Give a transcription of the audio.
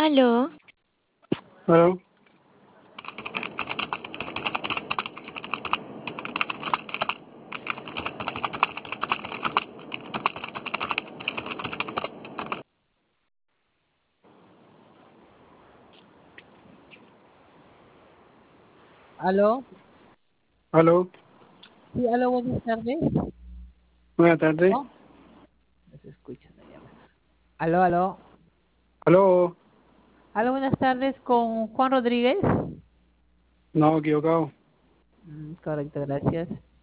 Aló, Bueno, Aló, aló, sí, aló, buenas tardes. buenas tardes. ¿No? No se escucha la llamada. Aló, aló. Aló, Aló, buenas tardes con Juan Rodríguez. no, equivocado. Correcto, gracias.